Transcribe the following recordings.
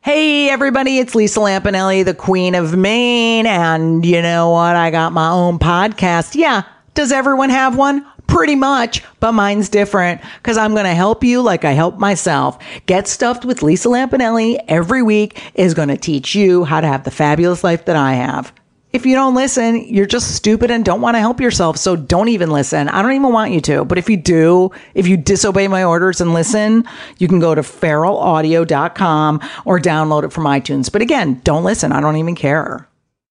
Hey everybody, it's Lisa Lampanelli, the Queen of Maine, and you know what? I got my own podcast. Yeah, does everyone have one? Pretty much, but mine's different because I'm going to help you like I help myself. Get Stuffed with Lisa Lampanelli every week is going to teach you how to have the fabulous life that I have. If you don't listen, you're just stupid and don't want to help yourself, so don't even listen. I don't even want you to. But if you do, if you disobey my orders and listen, you can go to feralaudio.com or download it from iTunes. But again, don't listen. I don't even care.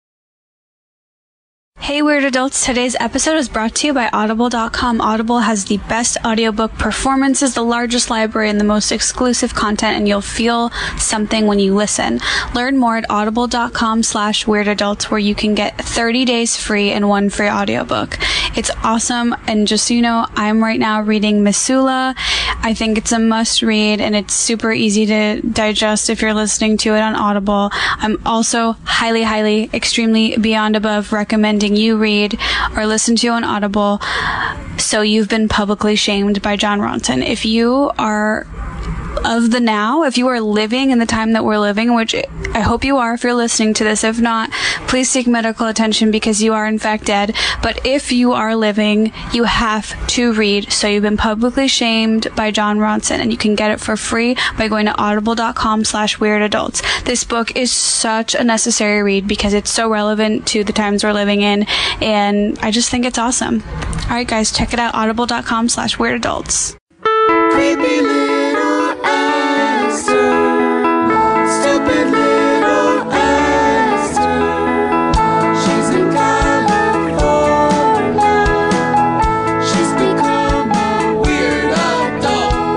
Hey Weird Adults, today's episode is brought to you by Audible.com. Audible has the best audiobook performances, the largest library, and the most exclusive content, and you'll feel something when you listen. Learn more at audible.com/weirdadults, where you can get 30 days free and one free audiobook. It's awesome, and just so you know, I'm right now reading Missoula. I think it's a must read, and it's super easy to digest if you're listening to it on Audible. I'm also highly, extremely beyond above recommending you read or listen to on Audible So You've Been Publicly Shamed by Jon Ronson. If you are of the now, if you are living in the time that we're living, which I hope you are if you're listening to this. If not, please seek medical attention because you are in fact dead. But if you are living, you have to read So You've Been Publicly Shamed by Jon Ronson, and you can get it for free by going to audible.com/weirdadults. This book is such a necessary read because it's so relevant to the times we're living in, and I just think it's awesome. All right, guys, check it out, audible.com/weirdadults. Creepy little Esther, stupid little Esther. She's in California. She's become a weird adult.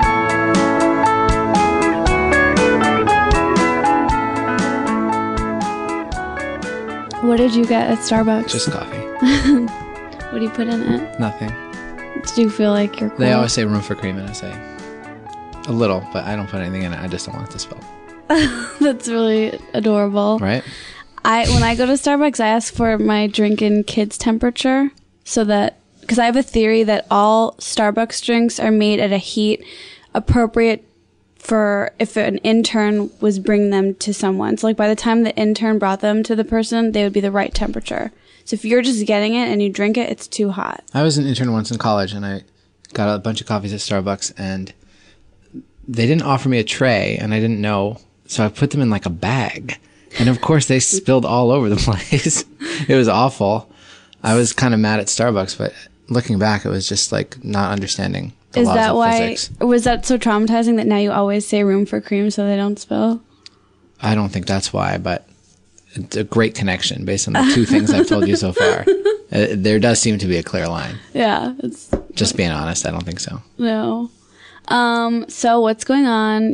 What did you get at Starbucks? Just coffee. What do you put in it? Nothing. Do you feel like you're cool? They always say room for cream, and I say a little, but I don't put anything in it. I just don't want it to spill. That's really adorable. Right? When I go to Starbucks, I ask for my drink in kids temperature so that, because I have a theory that all Starbucks drinks are made at a heat appropriate for if an intern was bringing them to someone. So like by the time the intern brought them to the person, they would be the right temperature. So if you're just getting it and you drink it, it's too hot. I was an intern once in college, and I got a bunch of coffees at Starbucks, and they didn't offer me a tray, and I didn't know, so I put them in like a bag. And of course, they spilled all over the place. It was awful. I was kind of mad at Starbucks, but looking back, it was just like not understanding the laws of physics. Was that so traumatizing that now you always say room for cream so they don't spill? I don't think that's why, but it's a great connection based on the two things I've told you so far. There does seem to be a clear line. Yeah. It's Just being honest, I don't think so. No. So what's going on?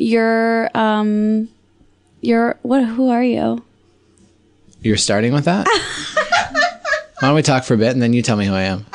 Who are you? You're starting with that? Why don't we talk for a bit and then you tell me who I am?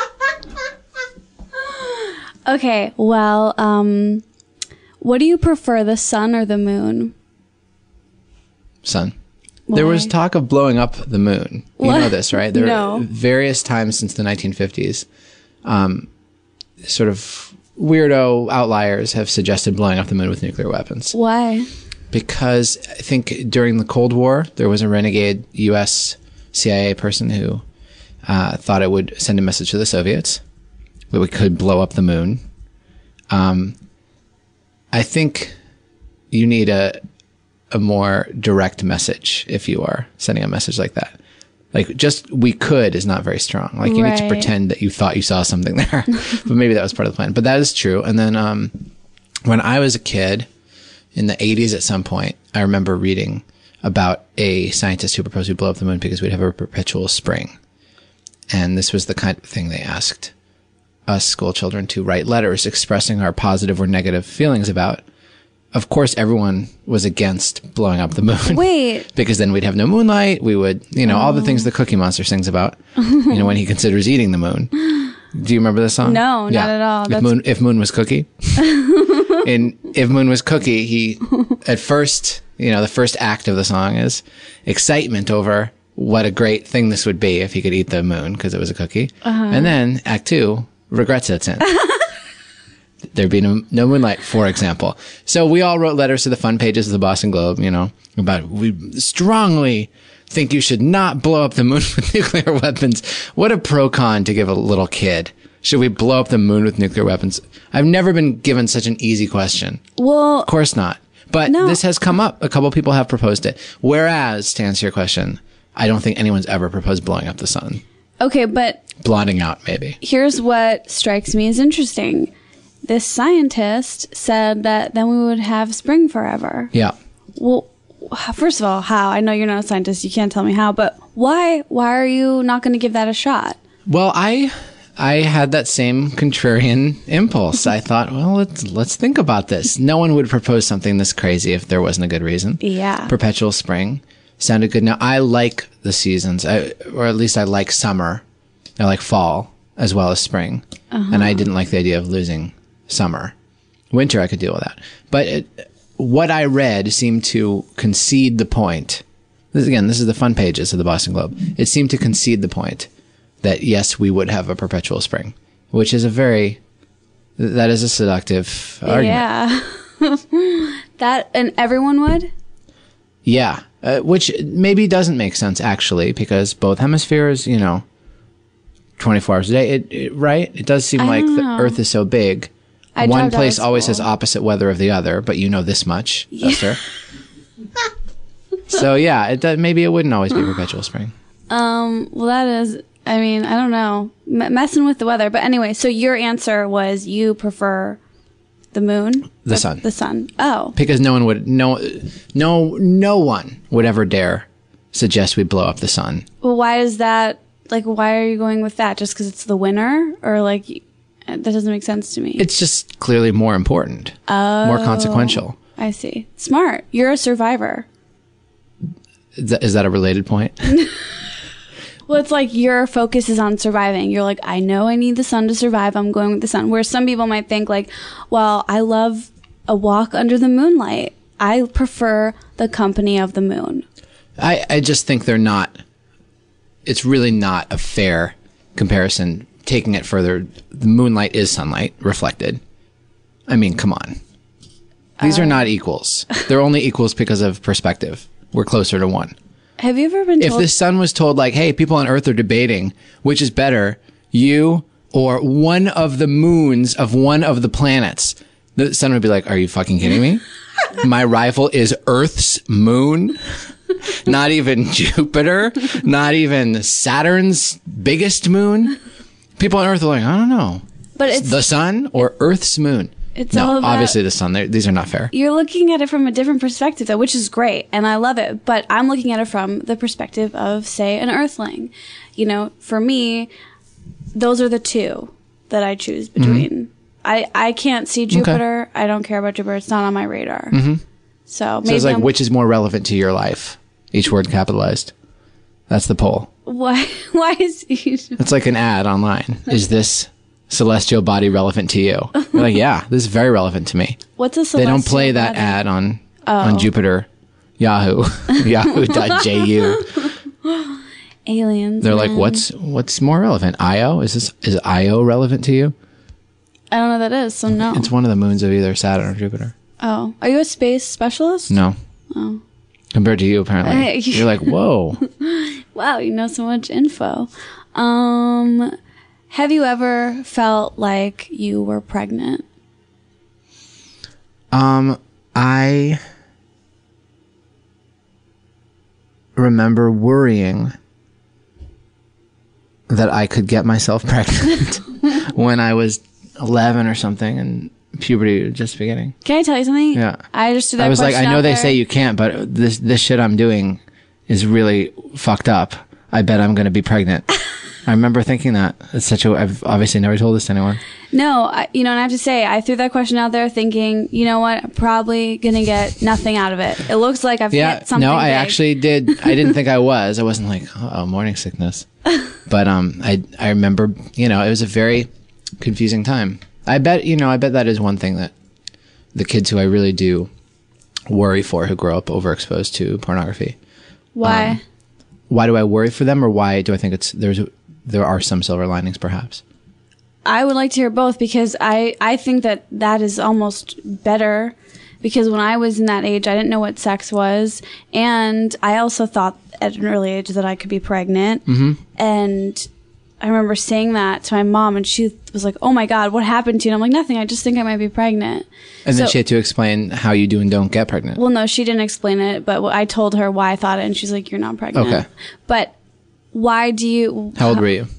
Okay, well, what do you prefer, the sun or the moon? Sun. Why? There was talk of blowing up the moon. You What? know this, right? There No. were various times since the 1950s. Sort of weirdo outliers have suggested blowing up the moon with nuclear weapons. Why? Because I think during the Cold War, there was a renegade U.S. CIA person who thought it would send a message to the Soviets that we could blow up the moon. I think you need a more direct message if you are sending a message like that. Like, just we could is not very strong. Like, you need to Right. pretend that you thought you saw something there. But maybe that was part of the plan. But that is true. And then when I was a kid, in the 80s at some point, I remember reading about a scientist who proposed we'd blow up the moon because we'd have a perpetual spring. And this was the kind of thing they asked us school children to write letters expressing our positive or negative feelings about. Of course, everyone was against blowing up the moon. Wait. Because then we'd have no moonlight. We would, all the things the Cookie Monster sings about, when he considers eating the moon. Do you remember this song? No, not at all. If Moon was Cookie. If Moon was Cookie, he, at first, the first act of the song is excitement over what a great thing this would be if he could eat the moon because it was a cookie. And then Act 2, regrets it's in. There be no moonlight, for example. So we all wrote letters to the fun pages of the Boston Globe, about we strongly think you should not blow up the moon with nuclear weapons. What a pro-con to give a little kid. Should we blow up the moon with nuclear weapons? I've never been given such an easy question. Well, Of course not. But this has come up. A couple people have proposed it. Whereas, to answer your question, I don't think anyone's ever proposed blowing up the sun. okay, but Blotting out, maybe. here's what strikes me as interesting. This scientist said that then we would have spring forever. Yeah. Well, first of all, how? I know you're not a scientist. You can't tell me how, but why? Why are you not going to give that a shot? Well, I had that same contrarian impulse. I thought, well, let's think about this. No one would propose something this crazy if there wasn't a good reason. Yeah. Perpetual spring sounded good. Now, I like the seasons, or at least I like summer. I like fall as well as spring. And I didn't like the idea of losing summer. Winter, I could deal with that. But what I read seemed to concede the point. This is the fun pages of the Boston Globe. It seemed to concede the point that yes, we would have a perpetual spring, which is that is a seductive argument. Yeah. And everyone would? Yeah. Which maybe doesn't make sense actually, because both hemispheres, 24 hours a day, right? It does seem like the Earth is so big. One place always has opposite weather of the other, but this much, Esther. So yeah, maybe it wouldn't always be perpetual spring. Well, that is, I don't know, messing with the weather. But anyway, so your answer was you prefer the moon? The sun. The sun. Oh. Because no one would ever dare suggest we blow up the sun. Well, why is that? Like, why are you going with that? Just because it's the winter? Or that doesn't make sense to me. It's just clearly more important. More consequential. I see. Smart. You're a survivor. Is that a related point? Well, it's like your focus is on surviving. You're like, I know I need the sun to survive. I'm going with the sun. Where some people might think like, well, I love a walk under the moonlight. I prefer the company of the moon. I just think it's really not a fair comparison. Taking it further, the moonlight is sunlight reflected. Come on. These are not equals. They're only equals because of perspective. We're closer to one. Have you ever been If told... the sun was told like, hey, people on Earth are debating which is better, you or one of the moons of one of the planets, the sun would be like, are you fucking kidding me? My rival is Earth's moon. Not even Jupiter, not even Saturn's biggest moon. People on Earth are like, I don't know. But it's the sun or Earth's moon. It's all about, obviously the sun. These are not fair. You're looking at it from a different perspective, though, which is great, and I love it. But I'm looking at it from the perspective of, say, an Earthling. For me, those are the two that I choose between. I can't see Jupiter. Okay. I don't care about Jupiter. It's not on my radar. So maybe it's like, which is more relevant to your life? Each word capitalized. That's the poll. Why is it's like an ad online. Is this celestial body relevant to you? You're like, yeah, this is very relevant to me. What's a celestial They don't play that body? ad on Jupiter, Yahoo, yahoo.ju. Aliens. They're like, what's more relevant? Io? Is Io relevant to you? I don't know what that is, so no. It's one of the moons of either Saturn or Jupiter. Oh. Are you a space specialist? No. Oh. Compared to you, apparently. You're like, whoa. Wow, you know so much info. Have you ever felt like you were pregnant? I remember worrying that I could get myself pregnant when I was 11 or something and puberty was just beginning. Can I tell you something? Yeah. I just threw that I was like, I question know out they there. say you can't, but this shit I'm doing is really fucked up. I bet I'm going to be pregnant. I remember thinking that. I've obviously never told this to anyone. No, and I have to say, I threw that question out there thinking, you know what, I'm probably going to get nothing out of it. It looks like I've hit something no, I big. actually did. I didn't think I was. I wasn't like, oh, morning sickness. But I remember, it was a very confusing time. I bet that is one thing that the kids who I really do worry for who grow up overexposed to pornography. Why? Why do I worry for them, or why do I think there are some silver linings, perhaps? I would like to hear both, because I think that is almost better, because when I was in that age, I didn't know what sex was. And I also thought at an early age that I could be pregnant. Mm-hmm. And I remember saying that to my mom, and she was like, "Oh my God, what happened to you?" And I'm like, "Nothing. I just think I might be pregnant." And then she had to explain how you do and don't get pregnant. Well, no, she didn't explain it, but I told her why I thought it, and she's like, "You're not pregnant." Okay. But why do you... How old were you?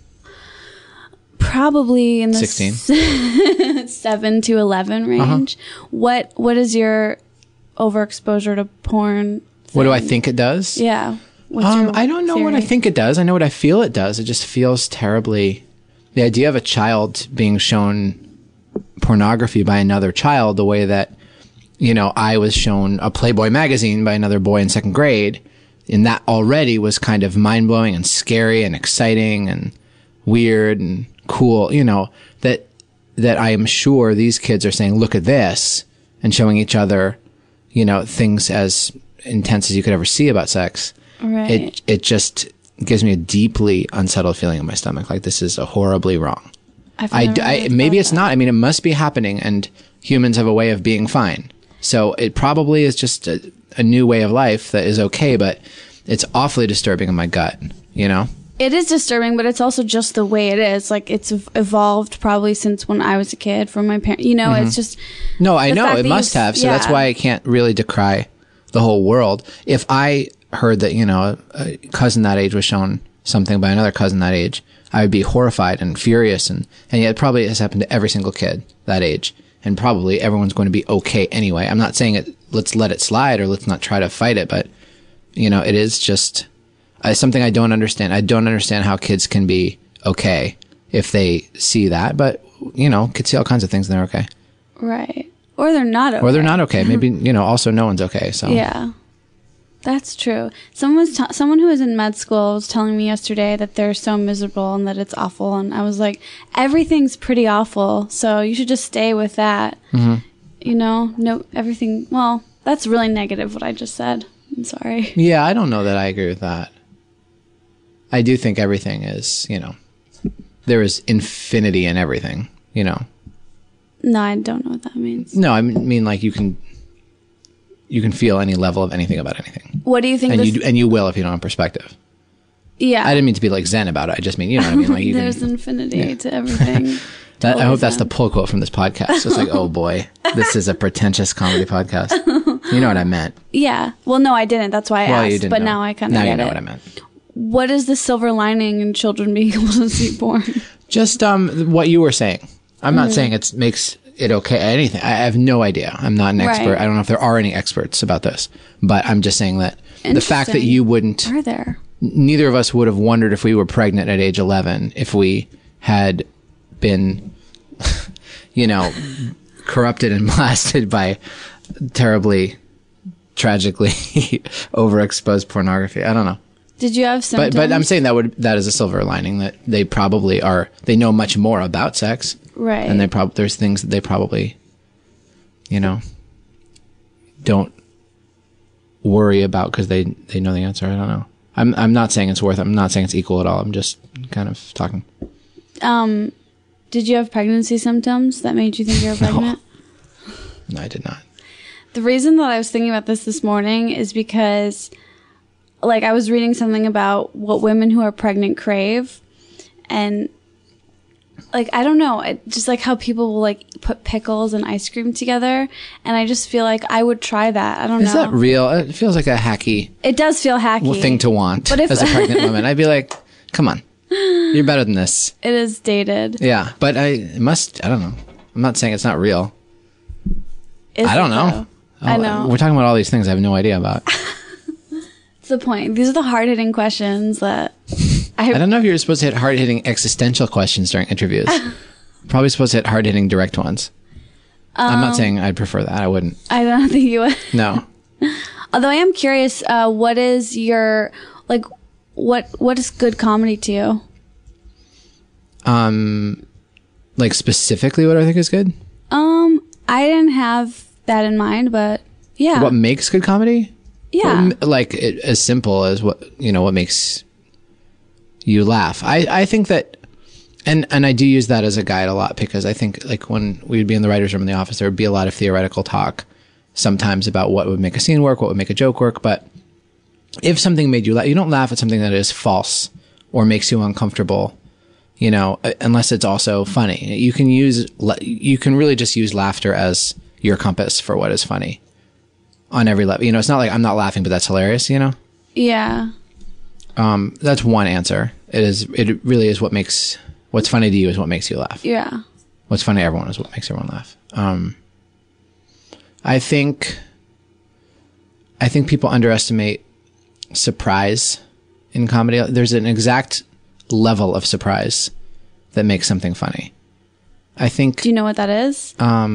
Probably in the 16? 7 to 11 range. What is your overexposure to porn thing? What do I think it does? Yeah. What's your I don't know what I theory? think it does. I know what I feel it does. It just feels terribly... The idea of a child being shown pornography by another child, the way that, you know, I was shown a Playboy magazine by another boy in second grade, and that already was kind of mind-blowing and scary and exciting and weird and cool, you know, that I am sure these kids are saying, look at this, and showing each other, you know, things as intense as you could ever see about sex. Right. It just gives me a deeply unsettled feeling in my stomach. Like, this is horribly wrong. Maybe it's not. I mean, it must be happening, and humans have a way of being fine. So it probably is just a new way of life that is okay, but it's awfully disturbing in my gut, you know? It is disturbing, but it's also just the way it is. Like, it's evolved probably since when I was a kid from my parents. You know, it's just... No, I the know. fact It that must have. So yeah. that's why I can't really decry the whole world. If I heard that, you know, a cousin that age was shown something by another cousin that age, I would be horrified and furious. And yet it probably has happened to every single kid that age. And probably everyone's going to be okay anyway. I'm not saying let's let it slide or let's not try to fight it, but, you know, it is just something I don't understand. I don't understand how kids can be okay if they see that. But, you know, kids see all kinds of things and they're okay. Right. Or they're not okay. Or they're not okay. Maybe, you know, also no one's okay. So Yeah. That's true. Someone who was in med school was telling me yesterday that they're so miserable and that it's awful. And I was like, everything's pretty awful. So you should just stay with that. Mm-hmm. You know, no, everything. Well, that's really negative what I just said. I'm sorry. Yeah, I don't know that I agree with that. I do think everything is, you know, there is infinity in everything, you know. No, I don't know what that means. No, I mean like you can feel any level of anything about anything. What do you think? And you will if you don't have perspective. Yeah. I didn't mean to be like Zen about it. I just mean, you know what I mean? Like you There's infinity to everything. I hope that's the pull quote from this podcast. It's like, oh boy, this is a pretentious comedy podcast. You know what I meant. Yeah. Well, no, I didn't. That's why I Well, asked. you didn't But know. now I kind of get Now you know it. what I meant. What is the silver lining in children being able to see porn? Just what you were saying. I'm not saying it makes it okay. Anything. I have no idea. I'm not an expert. Right. I don't know if there are any experts about this. But I'm just saying that the fact that Interesting. you wouldn't, Are there? neither of us would have wondered if we were pregnant at age 11 if we had been, you know, corrupted and blasted by terribly, tragically overexposed pornography. I don't know. Did you have symptoms? But I'm saying that is a silver lining, that they probably they know much more about sex. Right. And there's things that they probably, you know, don't worry about because they know the answer. I don't know. I'm not saying it's I'm not saying it's equal at all. I'm just kind of talking. Did you have pregnancy symptoms that made you think you were pregnant? No, I did not. The reason that I was thinking about this morning is because, like, I was reading something about what women who are pregnant crave, and, like, I don't know, just like how people will, like, put pickles and ice cream together, and I just feel like I would try that. I don't know. Is that real? It feels like a hacky It does feel hacky. thing to want But if- as a pregnant woman. I'd be like, come on, you're better than this. It is dated. Yeah, but I don't know. I'm not saying it's not real. Is I don't it, know. though? I know. We're talking about all these things I have no idea about. That's the point. These are the hard-hitting questions that I don't know if you're supposed to hit hard-hitting existential questions during interviews. Probably supposed to hit hard-hitting direct ones. I'm not saying I'd prefer that. I wouldn't. I don't think you would. No. Although I am curious, what is your, like, what is good comedy to you? Like specifically what I think is good? I didn't have that in mind, but yeah. What makes good comedy? Yeah. Like as simple as what makes you laugh. I think that And I do use that as a guide a lot because I think like when we'd be in the writer's room in the office, there would be a lot of theoretical talk sometimes about what would make a scene work, what would make a joke work. But if something made you laugh, you don't laugh at something that is false or makes you uncomfortable, you know, unless it's also funny. You can really just use laughter as your compass for what is funny on every level. You know, it's not like I'm not laughing, but that's hilarious, you know? Yeah. That's one answer. It really is what's funny to you is what makes you laugh. Yeah. What's funny to everyone is what makes everyone laugh. I think people underestimate surprise in comedy. There's an exact level of surprise that makes something funny. I think. Do you know what that is?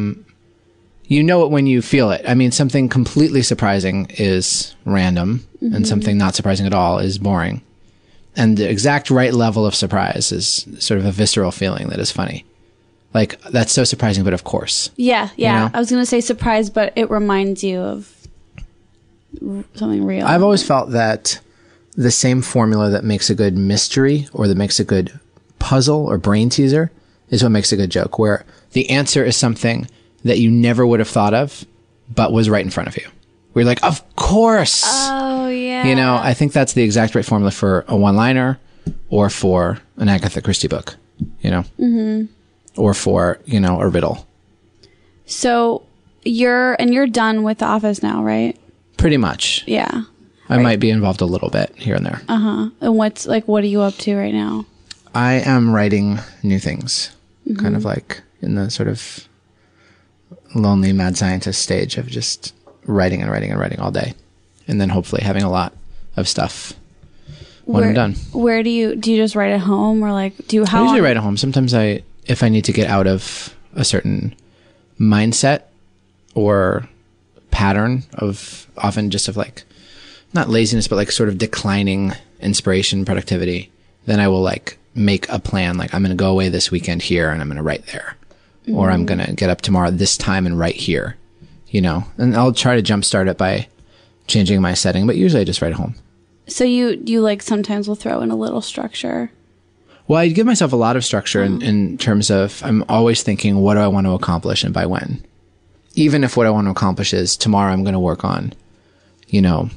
You know it when you feel it. I mean, something completely surprising is random, and something not surprising at all is boring. And the exact right level of surprise is sort of a visceral feeling that is funny. Like, that's so surprising, but of course. Yeah. You know? I was going to say surprise, but it reminds you of something real. I've always felt that the same formula that makes a good mystery or that makes a good puzzle or brain teaser is what makes a good joke, where the answer is something that you never would have thought of, but was right in front of you. We're like, of course. Oh, yeah. You know, I think that's the exact right formula for a one-liner or for an Agatha Christie book, you know, or for, you know, a riddle. So you're done with The Office now, right? Pretty much. Yeah. I might be involved a little bit here and there. And what are you up to right now? I am writing new things, kind of like in the sort of lonely mad scientist stage of just writing and writing and writing all day. And then hopefully having a lot of stuff when I'm done. Where do you just write at home, or like I usually write at home. Sometimes if I need to get out of a certain mindset or pattern of often just of like, not laziness, but like sort of declining inspiration, productivity, then I will like make a plan. Like I'm going to go away this weekend here and I'm going to write there. Or I'm going to get up tomorrow this time and write here, you know, and I'll try to jumpstart it by changing my setting, but usually I just write at home. So you like sometimes will throw in a little structure. Well, I give myself a lot of structure in terms of I'm always thinking, what do I want to accomplish and by when? Even if what I want to accomplish is tomorrow I'm going to work on, you know,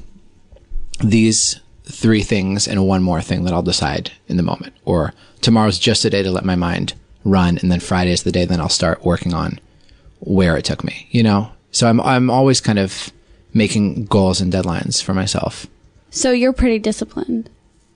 these 3 things and one more thing that I'll decide in the moment. Or tomorrow's just a day to let my mind run, and then Friday is the day then I'll start working on where it took me, you know? So I'm always kind of making goals and deadlines for myself. So you're pretty disciplined.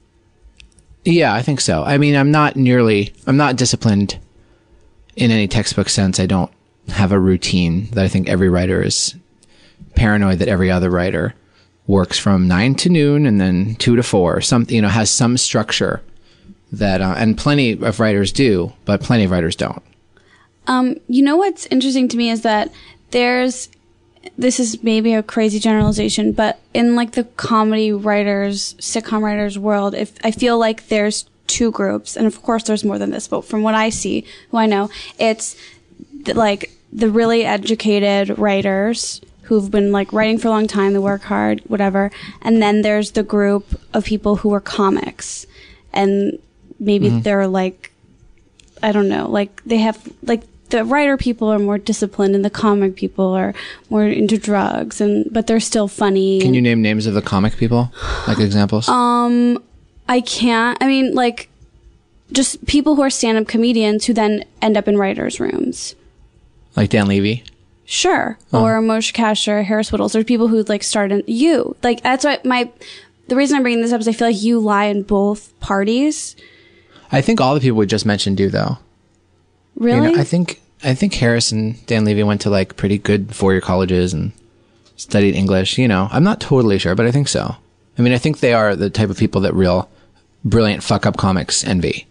Yeah, I think so. I mean, I'm not disciplined in any textbook sense. I don't have a routine that I think every writer is paranoid that every other writer works from 9 to noon and then 2 to 4, something, you know, has some structure that, and plenty of writers do, but plenty of writers don't. You know, what's interesting to me is that this is maybe a crazy generalization, but in like the comedy writers, sitcom writers world, I feel like there's 2 groups, and of course there's more than this, but from what I see, who I know, it's like the really educated writers who've been like writing for a long time, they work hard, whatever. And then there's the group of people who are comics, and maybe they're like, I don't know, like they have like the writer people are more disciplined and the comic people are more into drugs, but they're still funny. Can you name names of the comic people? Like examples? I can't. I mean, like, just people who are stand-up comedians who then end up in writers' rooms. Like Dan Levy? Sure. Or Moshe Kasher, Harris Whittles. There's people who, like, start in... You. Like, that's what the reason I'm bringing this up is I feel like you lie in both parties. I think all the people we just mentioned do, though. Really? You know, I think Harris and Dan Levy went to, like, pretty good 4-year colleges and studied English, you know. I'm not totally sure, but I think so. I mean, I think they are the type of people that real brilliant fuck-up comics envy.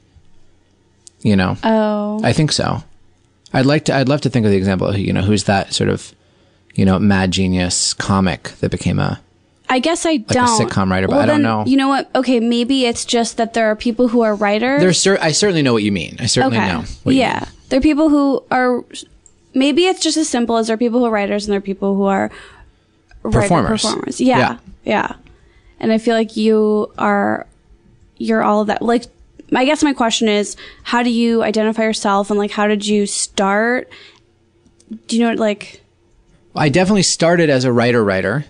You know? Oh. I think so. I'd love to think of the example of, you know, who's that sort of, you know, mad genius comic that became I guess I don't. a sitcom writer, but I don't know. You know what? Okay, maybe it's just that there are people who are writers. I certainly know what you mean. I certainly know what you mean. There are people who are... Maybe it's just as simple as there are people who are writers and there are people who are... Performers. Yeah. And I feel like you're all of that. Like, I guess my question is, how do you identify yourself, and like, how did you start? Do you know, like... I definitely started as a writer.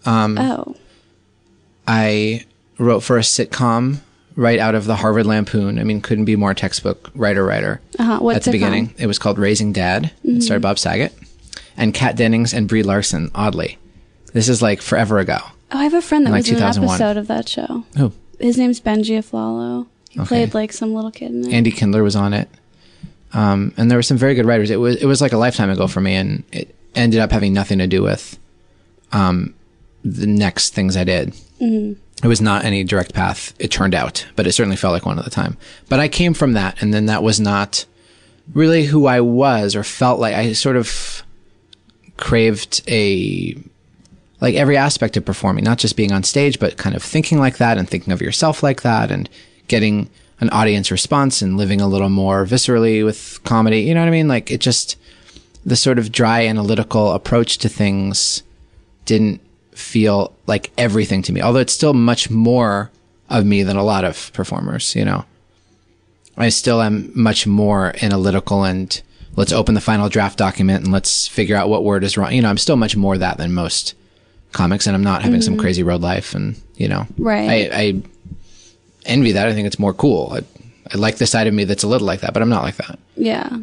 I wrote for a sitcom right out of the Harvard Lampoon. I mean, couldn't be more textbook writer. What at the sitcom? beginning. It was called Raising Dad. It starred Bob Saget and Kat Dennings and Brie Larson, oddly. This is like forever ago. Oh, I have a friend that Like was in an 2001. episode of that show. Oh, His name's Benji Aflalo. He Okay. played like some little kid in it. Andy Kindler was on it. And there were some very good writers. It was like a lifetime ago for me, and it ended up having nothing to do with the next things I did. Mm-hmm. It was not any direct path, it turned out, but it certainly felt like one at the time. But I came from that, and then that was not really who I was, or felt like. I sort of craved like every aspect of performing, not just being on stage, but kind of thinking like that and thinking of yourself like that and getting an audience response and living a little more viscerally with comedy. You know what I mean? Like, it just, the sort of dry analytical approach to things didn't feel like everything to me, although it's still much more of me than a lot of performers, you know. I still am much more analytical and let's open the final draft document and let's figure out what word is wrong. You know, I'm still much more that than most comics, and I'm not having some crazy road life, and, you know, Right. I envy that. I think it's more cool. I like the side of me that's a little like that, but I'm not like that. Yeah.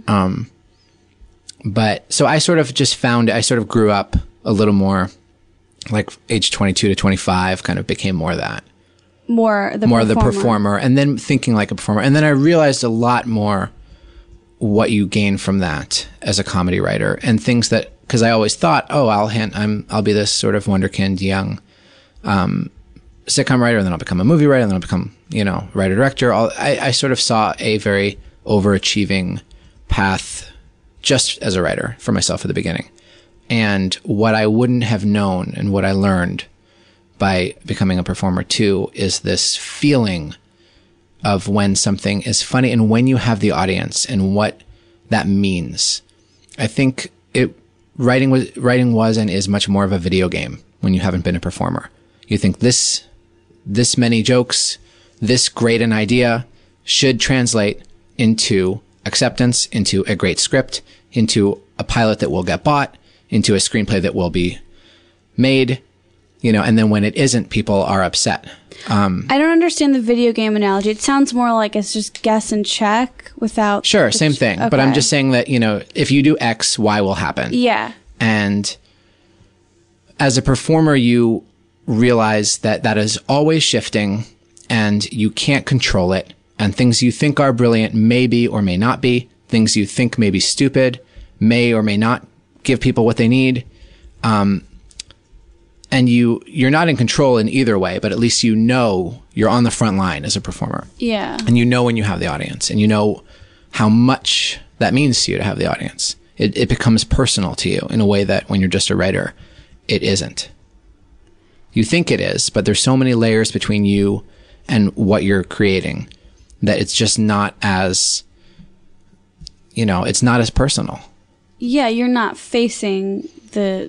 But so I sort of just found, I sort of grew up a little more, like age 22 to 25, kind of became more that. More the performer, and then thinking like a performer. And then I realized a lot more what you gain from that as a comedy writer, and things that, because I always thought, oh, I'll be this sort of wonderkind young sitcom writer, and then I'll become a movie writer, and then I'll become, you know, writer director. I sort of saw a very overachieving path just as a writer for myself at the beginning. And what I wouldn't have known, and what I learned by becoming a performer too, is this feeling of when something is funny and when you have the audience and what that means. I think writing was and is much more of a video game when you haven't been a performer. You think this many jokes, this great an idea should translate into acceptance, into a great script, into a pilot that will get bought, into a screenplay that will be made, you know, and then when it isn't, people are upset. I don't understand the video game analogy. It sounds more like it's just guess and check without... Sure, same thing. But I'm Okay. just saying that, you know, if you do X, Y will happen. Yeah. And as a performer, you realize that that is always shifting and you can't control it. And things you think are brilliant may be or may not be. Things you think may be stupid may or may not give people what they need. And you're not in control in either way, but at least you know you're on the front line as a performer. Yeah. And you know when you have the audience, and you know how much that means to you to have the audience. It becomes personal to you in a way that when you're just a writer, it isn't. You think it is, but there's so many layers between you and what you're creating that it's just not as, you know, it's not as personal. Yeah, you're not facing the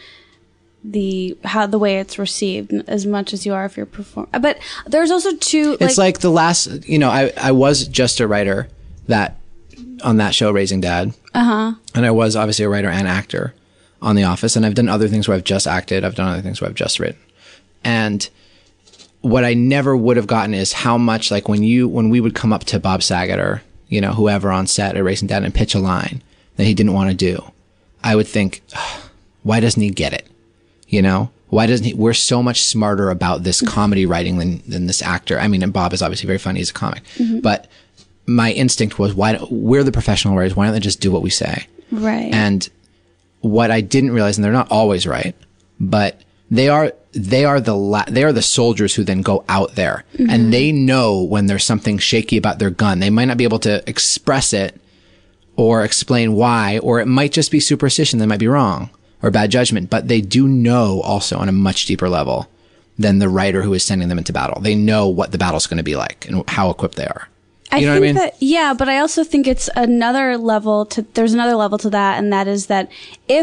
way it's received as much as you are if you're performing. But there's also two... It's like the last, you know, I was just a writer on that show, Raising Dad. Uh-huh. And I was obviously a writer and actor on The Office. And I've done other things where I've just acted. I've done other things where I've just written. And what I never would have gotten is how much, like when we would come up to Bob Saget or, you know, whoever on set at Raising Dad and pitch a line that he didn't want to do, I would think, why doesn't he get it? You know, why doesn't he? We're so much smarter about this comedy writing than this actor. I mean, and Bob is obviously very funny. He's a comic, but my instinct was, we're the professional writers. Why don't they just do what we say? Right. And what I didn't realize, and they're not always right, but they are the soldiers who then go out there and they know when there's something shaky about their gun. They might not be able to express it or explain why, or it might just be superstition. They might be wrong or bad judgment, but they do know also on a much deeper level than the writer who is sending them into battle. They know what the battle's going to be like and how equipped they are. You know what I mean? Yeah, but I also think it's there's another level to that, and that is that if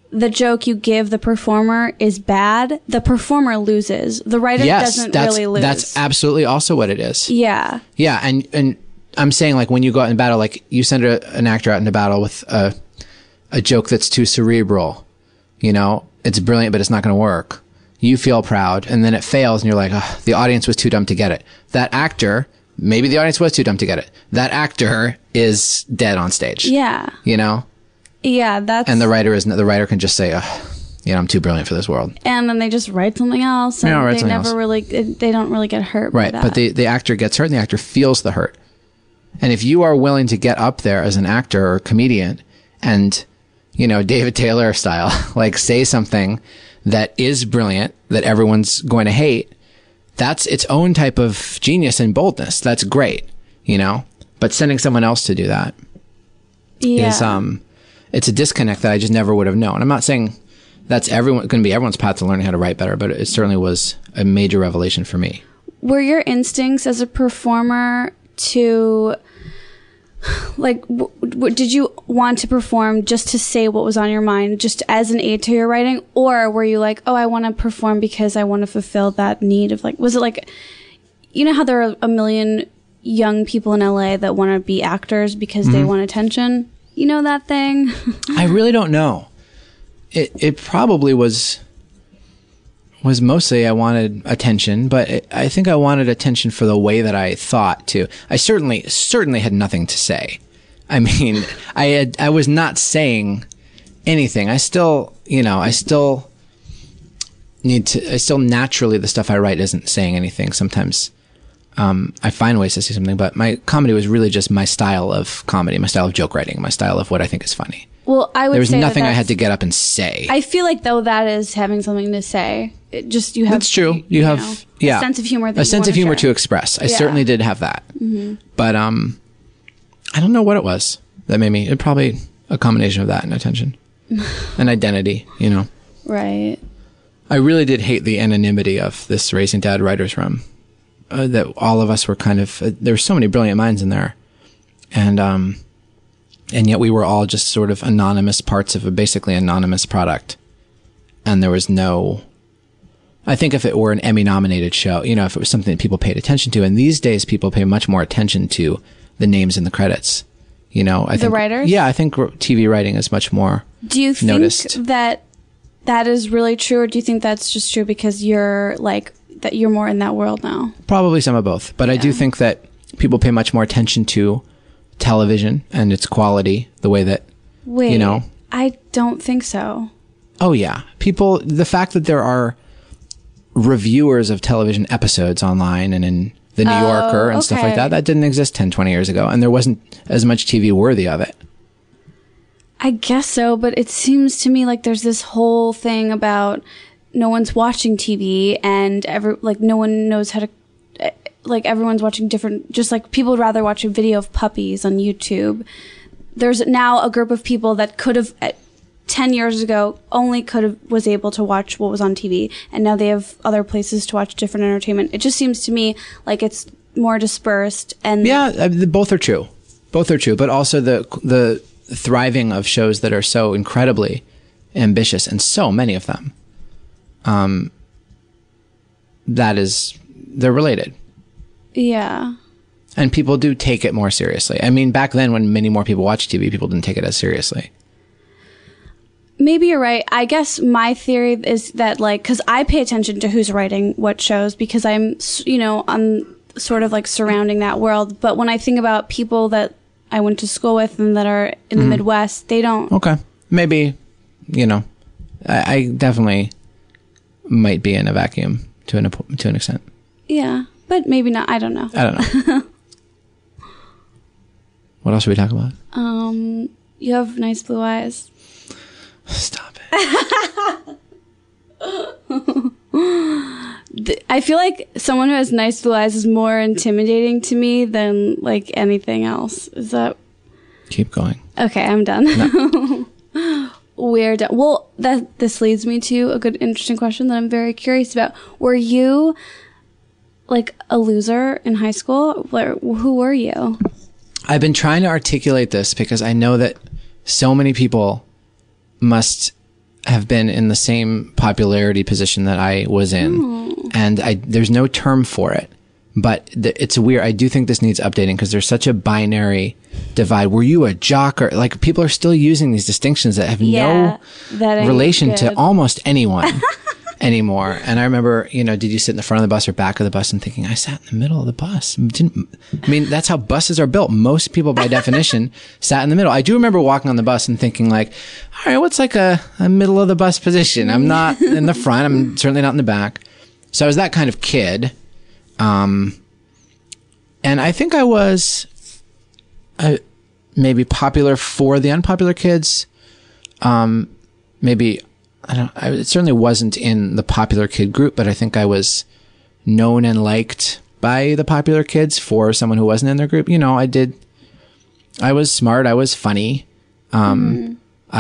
the joke you give the performer is bad, the performer loses. The writer doesn't really lose. That's absolutely also what it is. Yeah. Yeah, and I'm saying, like, when you go out in battle, like, you send an actor out into battle with a joke that's too cerebral, you know, it's brilliant, but it's not going to work. You feel proud, and then it fails, and you're like, oh, the audience was too dumb to get it. That actor, maybe the audience was too dumb to get it. That actor is dead on stage. Yeah. You know? Yeah, that's... And the writer can just say, oh, you know, I'm too brilliant for this world. And then they just write something else, and they don't really get hurt by Right, that. but the actor gets hurt, and the actor feels the hurt. And if you are willing to get up there as an actor or comedian and, you know, David Taylor style, like, say something that is brilliant, that everyone's going to hate, that's its own type of genius and boldness. That's great, you know? But sending someone else to do that is, it's a disconnect that I just never would have known. I'm not saying that's going to be everyone's path to learning how to write better, but it certainly was a major revelation for me. Were your instincts as a performer to... like, did you want to perform just to say what was on your mind, just as an aid to your writing? Or were you like, oh, I want to perform because I want to fulfill that need of, like, was it like, you know how there are a million young people in LA that want to be actors because they want attention? You know that thing? I really don't know. It probably was mostly I wanted attention, but I think I wanted attention for the way that I thought too. I certainly had nothing to say. I mean, I was not saying anything. I still naturally, the stuff I write isn't saying anything. Sometimes I find ways to say something, but my comedy was really just my style of comedy, my style of joke writing, my style of what I think is funny. Well, I would say there was nothing I had to get up and say. I feel like, though, that is having something to say. It just, you have... That's true. You have a sense of humor. A sense of humor to express. I certainly did have that. Mm-hmm. But I don't know what it was that made me... It probably a combination of that and attention. And identity, you know. Right. I really did hate the anonymity of this Racing Dad writer's room. That all of us were kind of... there were so many brilliant minds in there. And yet we were all just sort of anonymous parts of a basically anonymous product. And there was no... I think if it were an Emmy-nominated show, you know, if it was something that people paid attention to, and these days people pay much more attention to the names in the credits. You know, I think... The writers? Yeah, I think TV writing is much more Do you think noticed. that is really true, or do you think that's just true because you're, like, that you're more in that world now? Probably some of both. But I do think that people pay much more attention to television and its quality, the way that, you know... I don't think so. Oh, yeah. People... The fact that there are reviewers of television episodes online and in the New Yorker and stuff like that didn't exist 10, 20 years ago. And there wasn't as much TV worthy of it. I guess so, but it seems to me like there's this whole thing about no one's watching TV and no one knows how to, like, everyone's watching different, just like people would rather watch a video of puppies on YouTube. There's now a group of people that could have, 10 years ago, was able to watch what was on TV, and now they have other places to watch different entertainment. It just seems to me like it's more dispersed. And yeah, both are true. Both are true, but also the thriving of shows that are so incredibly ambitious, and so many of them. They're related. Yeah. And people do take it more seriously. I mean, back then when many more people watched TV, people didn't take it as seriously. Maybe you're right. I guess my theory is that, like, because I pay attention to who's writing what shows because I'm sort of like surrounding that world. But when I think about people that I went to school with and that are in the Midwest, they don't. Okay. Maybe, you know, I definitely might be in a vacuum to an extent. Yeah, but maybe not. I don't know. What else should we talk about? You have nice blue eyes. Stop it. I feel like someone who has nice blue eyes is more intimidating to me than, like, anything else. Is that... Keep going. Okay, I'm done. No. We're done. Well, this leads me to a good, interesting question that I'm very curious about. Were you, like, a loser in high school? Who were you? I've been trying to articulate this because I know that so many people must have been in the same popularity position that I was in, and there's no term for it. But it's weird. I do think this needs updating because there's such a binary divide. Were you a jock or like people are still using these distinctions that have no that ain't relation good. to almost anyone anymore. And I remember, did you sit in the front of the bus or back of the bus and thinking, I sat in the middle of the bus? That's how buses are built. Most people by definition sat in the middle. I do remember walking on the bus and thinking like, all right, what's like a middle of the bus position? I'm not in the front. I'm certainly not in the back. So I was that kind of kid. And I think I was maybe popular for the unpopular kids. Maybe, I certainly wasn't in the popular kid group, but I think I was known and liked by the popular kids for someone who wasn't in their group. I was smart. I was funny. I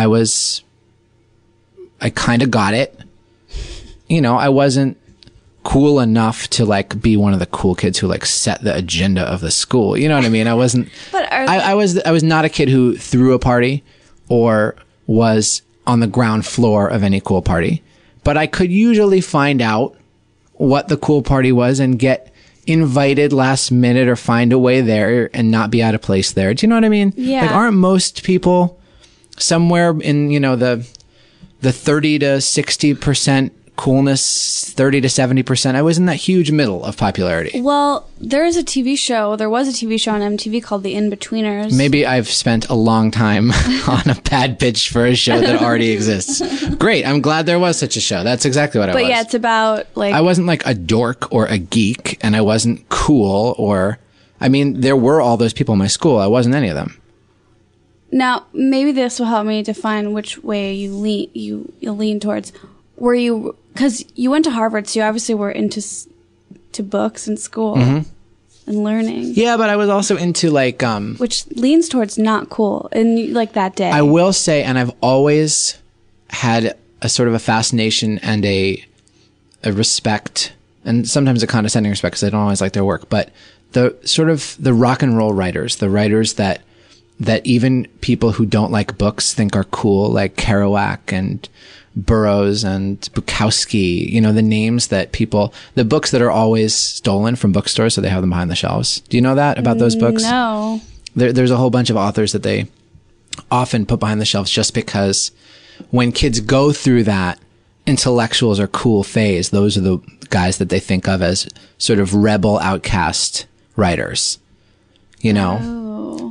kind of got it. I wasn't cool enough to like be one of the cool kids who like set the agenda of the school. You know what I mean? I wasn't, But I was not a kid who threw a party or was on the ground floor of any cool party, but I could usually find out what the cool party was and get invited last minute or find a way there and not be out of place there. Do you know what I mean? Yeah. Like, aren't most people somewhere in, the 30 to 60% coolness, 30 to 70%? I was in that huge middle of popularity. Well, there was a TV show on MTV called The In-Betweeners. Maybe I've spent a long time on a bad pitch for a show that already exists. Great. I'm glad there was such a show. That's exactly what I was. But yeah, it's about like... I wasn't like a dork or a geek, and I wasn't cool there were all those people in my school. I wasn't any of them. Now, maybe this will help me define which way you lean towards. Were you... Because you went to Harvard, so you obviously were into books and school and learning. Yeah, but I was also into like... which leans towards not cool in like that day. I will say, and I've always had a sort of a fascination and a respect, and sometimes a condescending respect because I don't always like their work, but the sort of the rock and roll writers, the writers that even people who don't like books think are cool, like Kerouac and Burroughs and Bukowski, the names that the books that are always stolen from bookstores, so they have them behind the shelves. Do you know that about those books? No. There's a whole bunch of authors that they often put behind the shelves just because when kids go through that intellectuals are cool phase, those are the guys that they think of as sort of rebel outcast writers. Oh.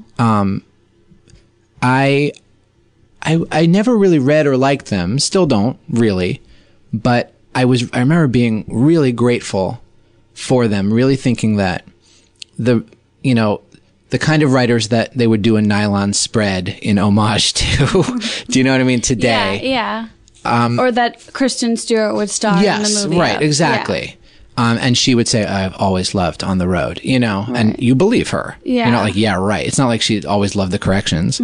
I never really read or liked them, still don't really, but I remember being really grateful for them, really thinking that the kind of writers that they would do a nylon spread in homage to, do you know what I mean, today? Yeah. Or that Kristen Stewart would star in the movie. Yes, right, exactly. Yeah. And she would say, I've always loved On the Road, and you believe her. Yeah. You're not like, yeah, right. It's not like she always loved the corrections,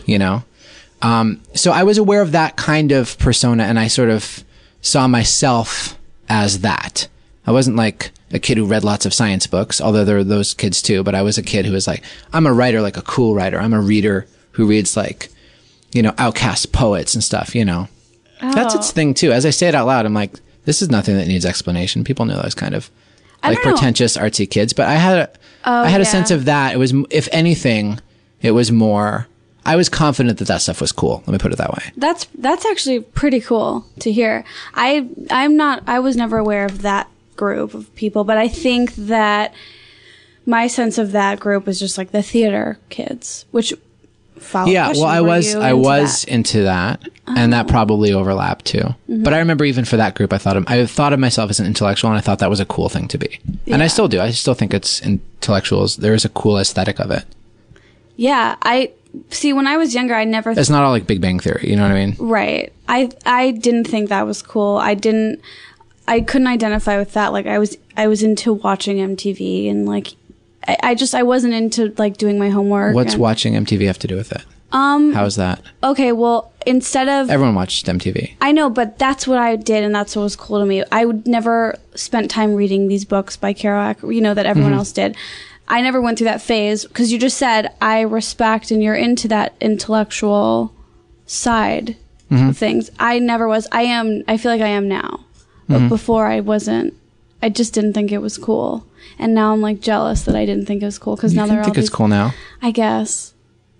So I was aware of that kind of persona, and I sort of saw myself as that. I wasn't like a kid who read lots of science books, although there were those kids too, but I was a kid who was like, I'm a writer, like a cool writer. I'm a reader who reads like, outcast poets and stuff, That's its thing too. As I say it out loud, I'm like, this is nothing that needs explanation. People know those kind of like pretentious artsy kids, but I had a sense of that. It was, if anything, it was more, I was confident that stuff was cool. Let me put it that way. That's actually pretty cool to hear. I was never aware of that group of people, but I think that my sense of that group was just like the theater kids, which I was into that, and that probably overlapped too. Mm-hmm. But I remember even for that group, I thought of myself as an intellectual, and I thought that was a cool thing to be. Yeah. And I still do. I still think it's intellectuals. There is a cool aesthetic of it. Yeah, See, when I was younger, I never... It's not all like Big Bang Theory, you know what I mean? Right. I didn't think that was cool. I couldn't identify with that. Like, I was into watching MTV, and like, I wasn't into like doing my homework. What's watching MTV have to do with it? How's that? Okay, well, instead of... Everyone watched MTV. I know, but that's what I did, and that's what was cool to me. I would never spent time reading these books by Kerouac, that everyone else did. I never went through that phase because you just said I respect and you're into that intellectual side. things. I never was. I feel like I am now. But before I wasn't. I just didn't think it was cool. And now I'm like jealous that I didn't think it was cool because now You they're all think it's cool now? I guess.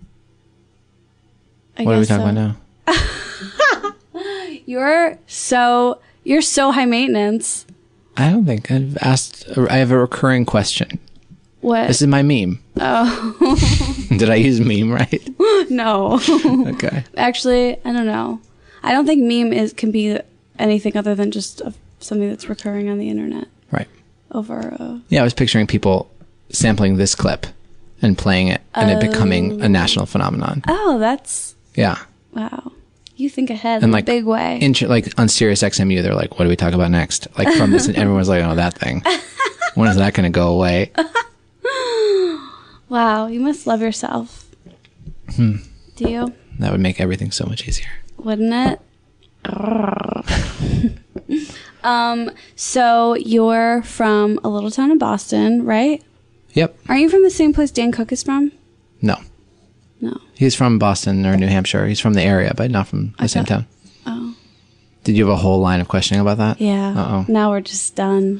What are we talking about now? You're so high maintenance. I don't think I have a recurring question. What? This is my meme. Oh. Did I use meme right? No. Okay. Actually, I don't know. I don't think meme can be anything other than just something that's recurring on the internet Right. over. Yeah, I was picturing people sampling this clip and playing it and it becoming a national phenomenon. Oh, that's Yeah. wow. You think ahead And in like a big way. like on Sirius XMU, they're like, "What do we talk about next?" Like from this, and everyone's like, "Oh, that thing. When is that going to go away?" Wow, you must love yourself. Do you? That would make everything so much easier. Wouldn't it? So you're from a little town in Boston, right? Yep. Are you from the same place Dan Cook is from? No. No. He's from Boston or New Hampshire. He's from the area, but not from the same town. Oh. Did you have a whole line of questioning about that? Yeah. Uh-oh. Now we're just done.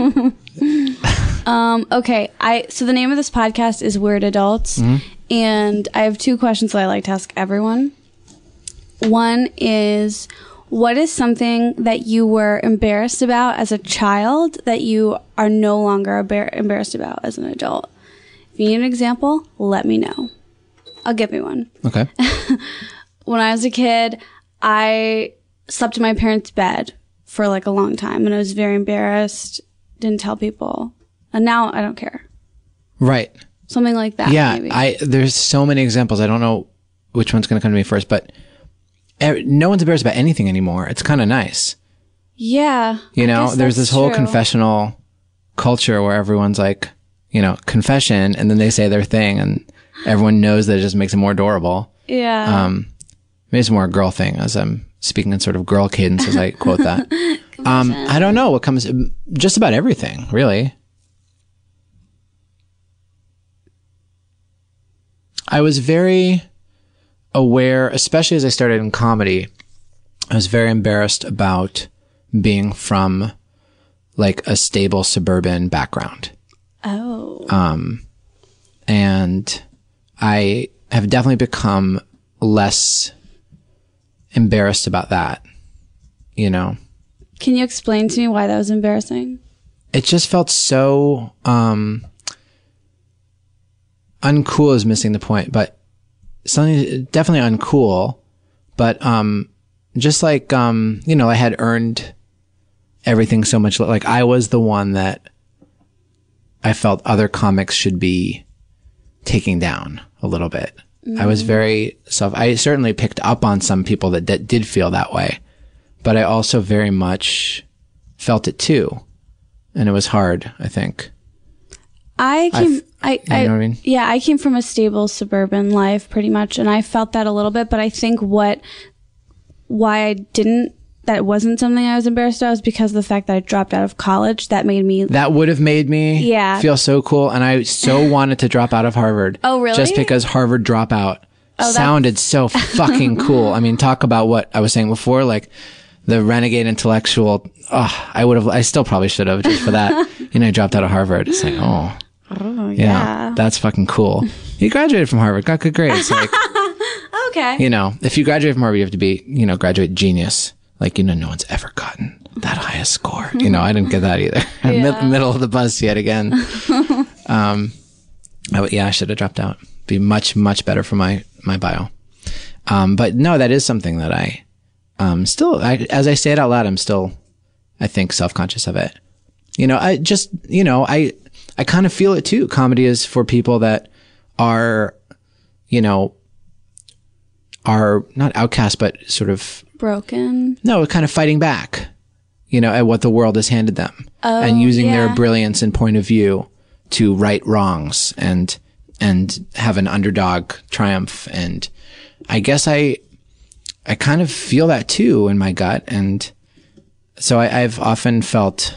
Okay. So the name of this podcast is Weird Adults. And I have 2 questions that I like to ask everyone. One is, what is something that you were embarrassed about as a child that you are no longer embarrassed about as an adult? If you need an example, let me know. I'll give you one. Okay. When I was a kid, I slept in my parents' bed for like a long time and I was very embarrassed, didn't tell people. And now I don't care. Right. Something like that. Yeah. Maybe. There's so many examples. I don't know which one's going to come to me first, but no one's embarrassed about anything anymore. It's kind of nice. Yeah. You I know, guess there's that's this whole true. confessional culture where everyone's like, you know, confession, and then they say their thing and everyone knows that it just makes it more adorable. Yeah. Maybe it's more a girl thing, as I'm speaking in sort of girl cadence as I quote that. I don't know what comes, just about everything, really. I was very aware, especially as I started in comedy, I was very embarrassed about being from like a stable suburban background. Oh. And I have definitely become less embarrassed about that, you know? Can you explain to me why that was embarrassing? It just felt so, uncool is missing the point, but something definitely uncool, but, just like, you know, I had earned everything so much, like I was the one that I felt other comics should be taking down a little bit. I was very I certainly picked up on some people that did feel that way, but I also very much felt it too. And it was hard, I think. You know what I mean? Yeah, I came from a stable suburban life pretty much, and I felt that a little bit, but I think that wasn't something I was embarrassed about was because of the fact that I dropped out of college. That would have made me feel so cool. And I so wanted to drop out of Harvard. Oh, really? Just because Harvard dropout sounded so fucking cool. I mean, talk about what I was saying before, like the renegade intellectual. I still probably should have just for that. You know, I dropped out of Harvard. It's like, yeah, that's fucking cool. You graduated from Harvard, got good grades. Like, Okay. you know, if you graduate from Harvard, you have to be, you know, graduate genius. Like, you know, no one's ever gotten that highest score. You know, I didn't get that either. Middle of the bus yet again. I should have dropped out. Be much, much better for my bio. But no, that is something that I still, as I say it out loud, I'm still, I think, self-conscious of it. You know, I kind of feel it too. Comedy is for people that are, you know, are not outcast, but sort of broken. No, kind of fighting back, you know, at what the world has handed them and using their brilliance and point of view to right wrongs and have an underdog triumph. And I guess I kind of feel that too in my gut. And so I've often felt,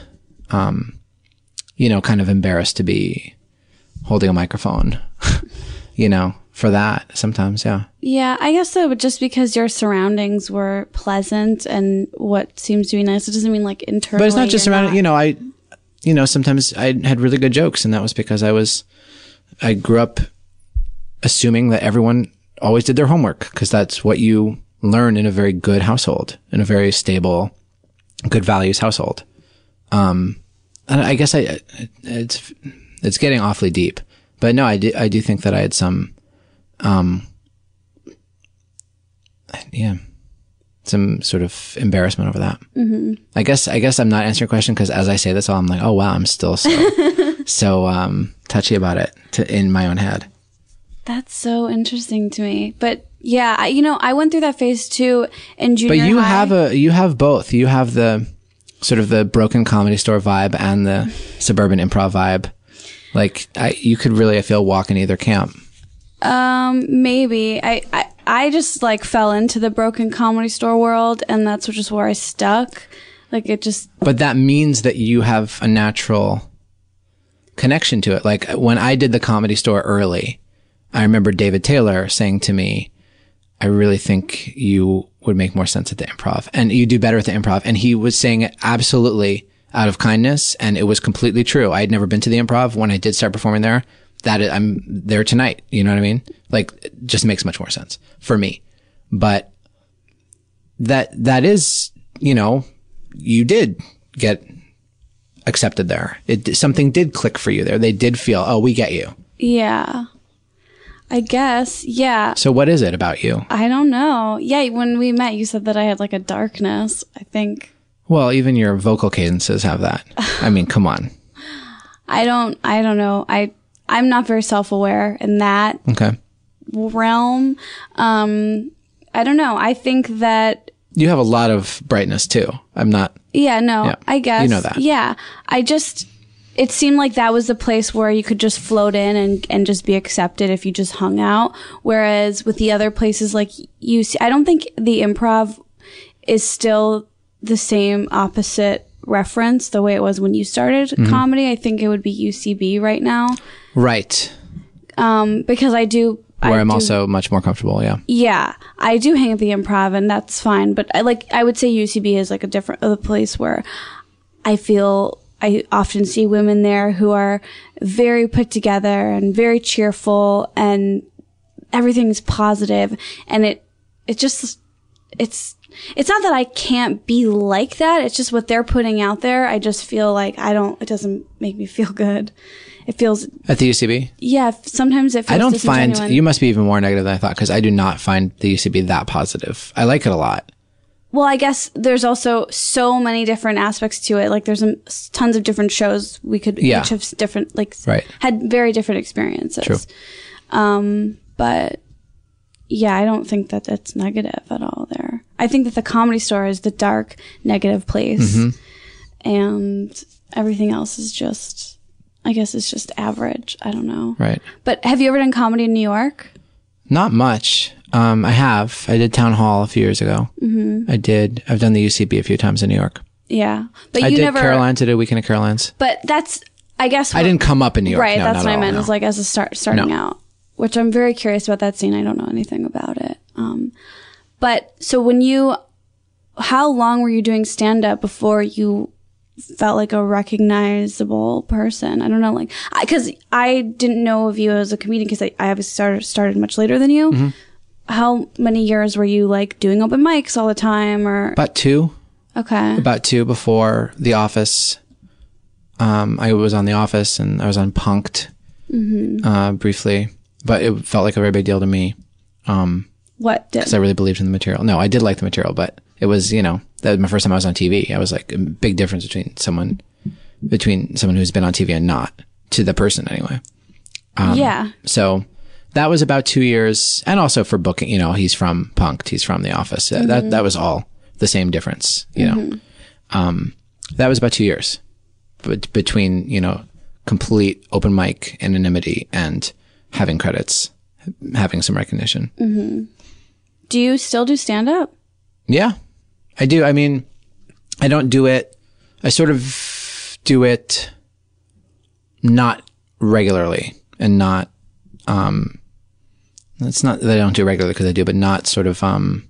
you know, kind of embarrassed to be holding a microphone, you know, for that sometimes. Yeah. Yeah, I guess so, but just because your surroundings were pleasant and what seems to be nice, it doesn't mean like internally. But it's not just you're around, sometimes I had really good jokes, and that was because I grew up assuming that everyone always did their homework, because that's what you learn in a very good household, in a very stable, good values household. And I guess it's getting awfully deep, but no, I do think that I had some sort of embarrassment over that. Mm-hmm. I guess I'm not answering your question, because as I say this all, I'm like, oh wow, I'm still so touchy about it in my own head. That's so interesting to me. But yeah, I went through that phase too in junior high. But you have both. You have the sort of the broken Comedy Store vibe and the suburban improv vibe. Like you could really, I feel, walk in either camp. Maybe I just like fell into the broken Comedy Store world, and that's just where I stuck. Like it just. But that means that you have a natural connection to it. Like when I did the Comedy Store early, I remember David Taylor saying to me, I really think you would make more sense at the improv, and you do better at the improv. And he was saying it absolutely out of kindness, and it was completely true. I had never been to the improv. When I did start performing there, I'm there tonight. You know what I mean? Like, it just makes much more sense for me. But that is, you did get accepted there. Something did click for you there. They did feel, oh, we get you. Yeah. I guess, yeah. So what is it about you? I don't know. Yeah, when we met, you said that I had like a darkness, I think. Well, even your vocal cadences have that. I mean, come on. I don't know. I'm not very self-aware in that realm. I don't know. I think that you have a lot of brightness too. I'm not. Yeah, no, yeah, I guess. You know that. Yeah. It seemed like that was the place where you could just float in and just be accepted if you just hung out. Whereas with the other places like UC, I don't think the improv is still the same opposite reference the way it was when you started comedy. I think it would be UCB right now. Right. Because I'm also much more comfortable. Yeah. Yeah. I do hang at the improv, and that's fine. But I would say UCB is like a place where I feel I often see women there who are very put together and very cheerful, and everything's positive. And it's not that I can't be like that. It's just what they're putting out there. I just feel like it doesn't make me feel good. It feels. At the UCB? Yeah. Sometimes it feels I don't disingenuine. find, you must be even more negative than I thought, because I do not find the UCB that positive. I like it a lot. Well, I guess there's also so many different aspects to it. Like there's tons of different shows we could each have different, had very different experiences. True. But yeah, I don't think that it's negative at all there. I think that the Comedy Store is the dark, negative place. Mm-hmm. And everything else is just, I guess it's just average. I don't know. Right. But have you ever done comedy in New York? Not much. I did Town Hall a few years ago. Mm-hmm. I've done the UCB a few times in New York. Yeah. But I did Carolines. I did Weekend of Carolines. But that's, I guess. I didn't come up in New York. Right. No, that's not what at I meant. all, Is like as a starting out, which I'm very curious about that scene. I don't know anything about it. But so how long were you doing stand up before you felt like a recognizable person? I don't know, like, because I didn't know of you as a comedian because I obviously started much later than you. Mm-hmm. How many years were you like doing open mics all the time, or about 2? Okay, about 2 before The Office. I was on The Office, and I was on Punk'd briefly, but it felt like a very big deal to me. What did? Because I really believed in the material. No, I did like the material, but it was, that was my first time I was on TV. I was like, a big difference between someone who's been on TV and not, to the person anyway. Yeah. So that was about 2 years. And also for booking, he's from Punk'd, he's from The Office. That was all the same difference, that was about 2 years between, complete open mic anonymity and having credits, having some recognition. Mm-hmm. Do you still do stand up? Yeah, I do. I mean, I don't do it. I sort of do it not regularly and not, It's not that I don't do it regularly, because I do, but not sort of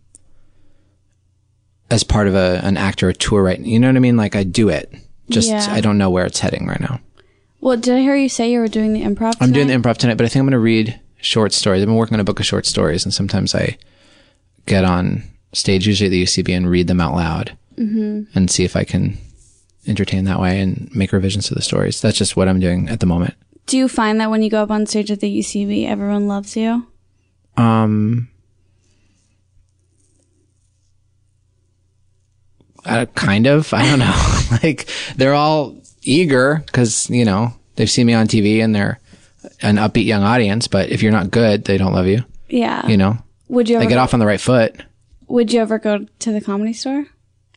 as part of an act or a tour, right? You know what I mean? Like, I do it. Just, Yeah. I don't know where it's heading right now. Well, did I hear you say you were doing the improv I'm doing the tonight? improv tonight, but I think I'm going to read short stories. I've been working on a book of short stories, and sometimes I get on stage, usually at the UCB, and read them out loud and see if I can entertain that way and make revisions to the stories. That's just what I'm doing at the moment. Do you find that when you go up on stage at the UCB, everyone loves you? Kind of. I don't know. Like, they're all eager because, you know, they've seen me on TV and they're an upbeat young audience. But if you're not good, they don't love you. Yeah. You know, Would you they ever get off on the right foot. Would you ever go to the Comedy Store?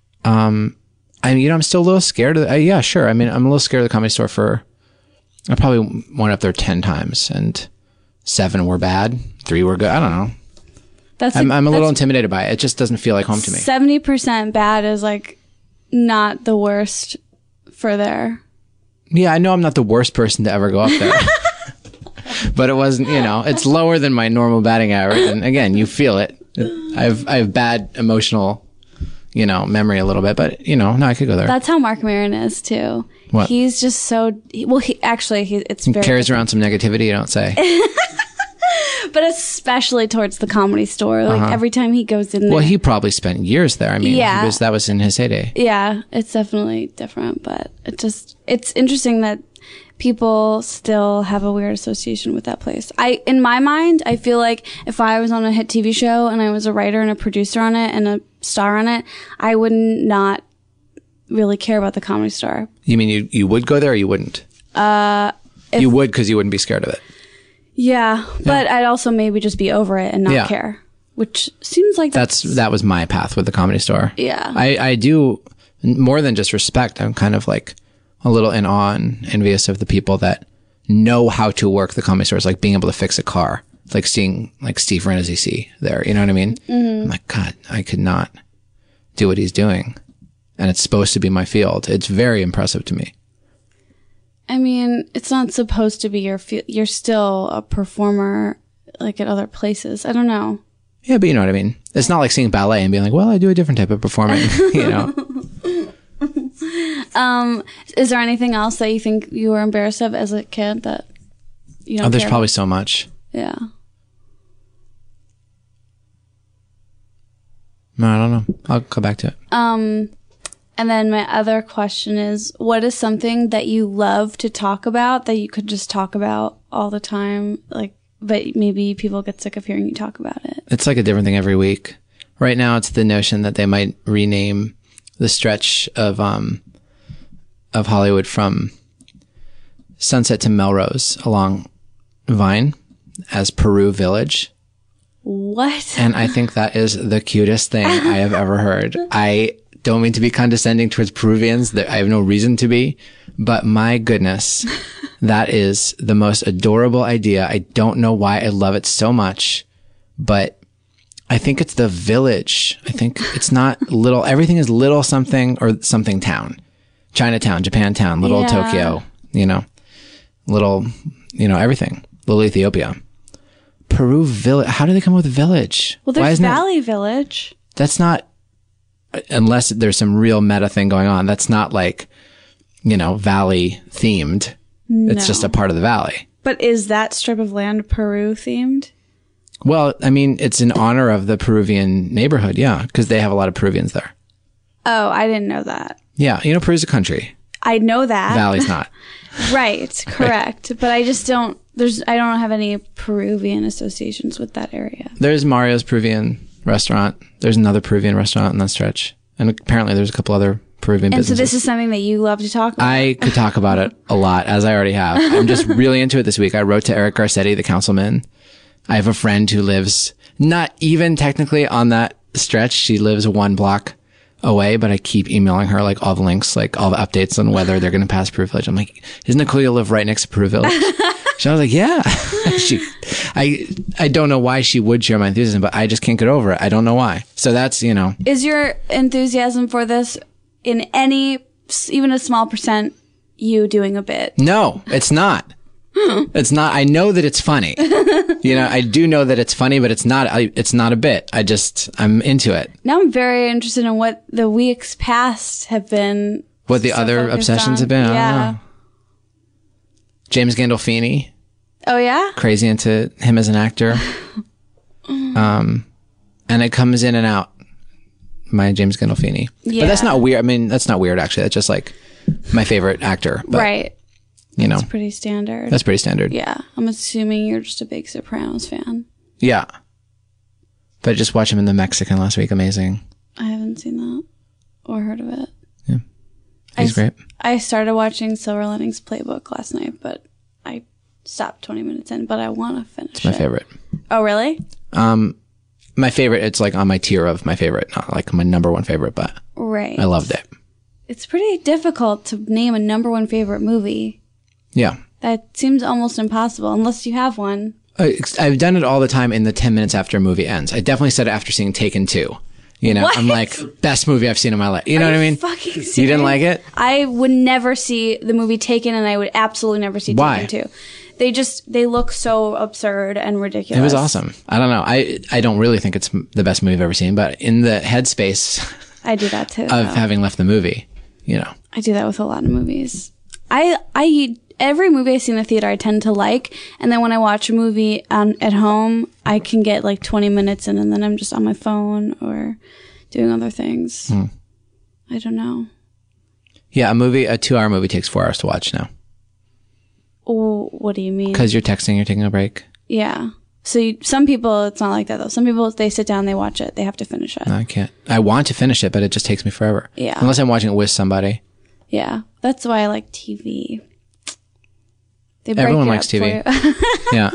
I'm still a little scared. Yeah, sure. I mean, I'm a little scared of the Comedy Store I probably went up there 10 times and 7 were bad. 3 were good. I don't know. I'm a little intimidated by it. It just doesn't feel like home to me. 70% bad is like not the worst for there. Yeah, I know I'm not the worst person to ever go up there. But it wasn't, you know, it's lower than my normal batting average. And again, you feel it. I have bad emotional, you know, memory a little bit. But, you know, no, I could go there. That's how Mark Maron is too. What? He's just so it's He very carries around some negativity, you don't say. but especially towards the Comedy Store. Like every time he goes in there. Well, he probably spent years there. I mean, Yeah. that was in his heyday. Yeah, it's definitely different, but it's interesting that people still have a weird association with that place. In my mind, I feel like if I was on a hit TV show and I was a writer and a producer on it and a star on it, I would not really care about the Comedy Store. You mean you would go there or you wouldn't? You would because you wouldn't be scared of it. Yeah, but I'd also maybe just be over it and not Yeah. care, which seems like That was my path with the Comedy Store. Yeah. I do more than just respect. I'm kind of like a little in awe and envious of the people that know how to work the Comedy Store. It's like being able to fix a car. It's like seeing like Steve Rannazzisi there. You know what I mean? Mm-hmm. I'm like, God, I could not do what he's doing. And it's supposed to be my field. It's very impressive to me. I mean, it's not supposed to be your field. You're still a performer like at other places. I don't know. Yeah, but you know what I mean? It's not like seeing ballet and being like, well, I do a different type of performing, you know? Is there anything else that you think you were embarrassed of as a kid that you don't There's care probably about? so much. Yeah. No, I don't know. I'll go back to it. And then my other question is, what is something that you love to talk about that you could just talk about all the time? Like, but maybe people get sick of hearing you talk about it. It's like a different thing every week. Right now, it's the notion that they might rename the stretch of Hollywood from Sunset to Melrose along Vine as Peru Village. What? And I think that is the cutest thing I have ever heard. I don't mean to be condescending towards Peruvians. I have no reason to be. But my goodness, that is the most adorable idea. I don't know why I love it so much, but I think it's the village. I think it's not little. Everything is little something or something town. Chinatown, Japantown, little Yeah. Tokyo, little, everything. Little Ethiopia. Peru Village. How do they come up with village? Well, Why there's isn't it- Valley Village. That's not, unless there's some real meta thing going on. That's not like, valley themed. It's just a part of the valley. But is that strip of land Peru themed? Well, I mean, it's in honor of the Peruvian neighborhood. Yeah. Because they have a lot of Peruvians there. Oh, I didn't know that. Yeah. Peru's a country. I know that. Valley's not. Right, correct. But I just don't, I don't have any Peruvian associations with that area. There's Mario's Peruvian restaurant. There's another Peruvian restaurant in that stretch. And apparently there's a couple other Peruvian And so businesses. this is something that you love to talk about. I could talk about it a lot, as I already have. I'm just really into it this week. I wrote to Eric Garcetti, the councilman. I have a friend who lives not even technically on that stretch. She lives 1 block away, but I keep emailing her like all the links, like all the updates on whether they're going to pass Peru Village. I'm like, isn't it cool you live right next to Peru Village? She was like, yeah. I don't know why she would share my enthusiasm, but I just can't get over it. I don't know why. So that's, Is your enthusiasm for this in any, even a small percent, you doing a bit? No, it's not. It's not. I know that it's funny. I do know that it's funny, but it's not. It's not a bit. I'm into it. Now I'm very interested in what the weeks past have been. What the other focused obsessions on. have been. I Yeah. don't know. James Gandolfini. Oh yeah. Crazy into him as an actor. And it comes in and out. My James Gandolfini. Yeah. But that's not weird. I mean, that's not weird actually. That's just like my favorite actor. But, Right. You know, It's pretty standard. that's pretty standard. Yeah. I'm assuming you're just a big Sopranos fan. Yeah. But I just watched him in The Mexican last week. Amazing. I haven't seen that or heard of it. He's great. I started watching Silver Linings Playbook last night, but I stopped 20 minutes in, but I want to finish My it. favorite. Oh, really? My favorite. It's like on my tier of my favorite, not like my number one favorite, but Right. I loved it. It's pretty difficult to name a number one favorite movie. Yeah. That seems almost impossible unless you have one. I've done it all the time in the 10 minutes after a movie ends. I definitely said it after seeing Taken 2. What? I'm like, best movie I've seen in my life. You know what I mean? Fucking serious? You didn't like it? I would never see the movie Taken, and I would absolutely never see Why? Taken 2. They look so absurd and ridiculous. It was awesome. I don't know. I don't really think it's the best movie I've ever seen, but in the headspace I do that too. of though. having left the movie, I do that with a lot of movies. Every movie I see in the theater, I tend to like, and then when I watch a movie at home, I can get like 20 minutes in, and then I'm just on my phone or doing other things. I don't know. Yeah, a 2-hour movie takes 4 hours to watch now. Oh, what do you mean? Because you're texting, you're taking a break. Yeah. So some people, it's not like that though. Some people, they sit down, they watch it, they have to finish it. No, I can't. I want to finish it, but it just takes me forever. Yeah. Unless I'm watching it with somebody. Yeah. That's why I like TV. They break Everyone it likes up for TV. you. Yeah.